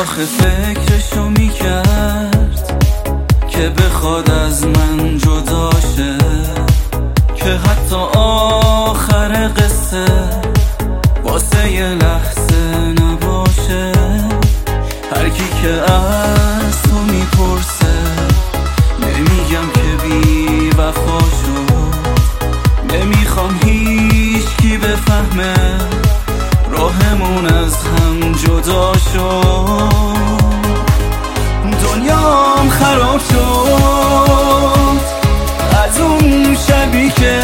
آخه فکرشو میکرد که بخواد از من جدا شه، که حتی آخر قصه واسه یه لحظه نباشه. هر کی که از تو میپرسه نمیگم که بی وفا شد، نمیخوام هیچ کی بفهمه راهمون از هم جدا شد. دنیام خراب شد از اون شبی که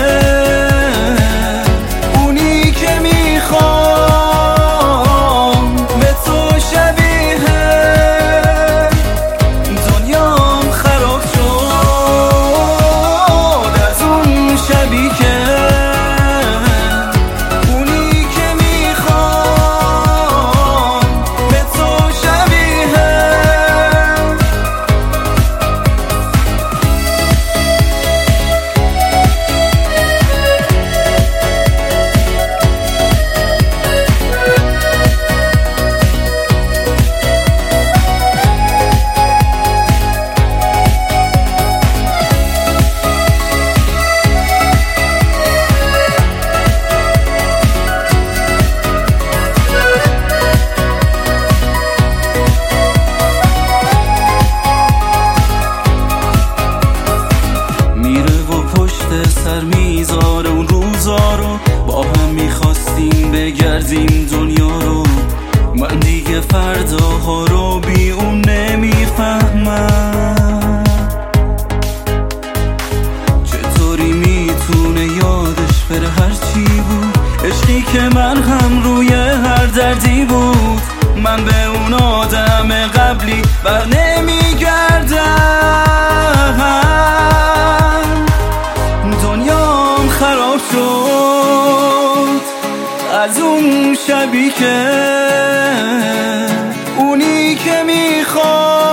اونی که میخوام به تو شبیه. دنیام خراب شد از اون شبی که سر میذاره اون روزا رو، با هم میخواستیم بگردیم دنیا رو. من دیگه فرداها رو بی اون نمیفهمم، چطوری میتونه یادش بره هرچی بود، عشقی که من هم روی هر دردی بود. من به اون آدم قبلی بر نمیگردم. دنیام خراب شد از اون شبی که اونی که میخواد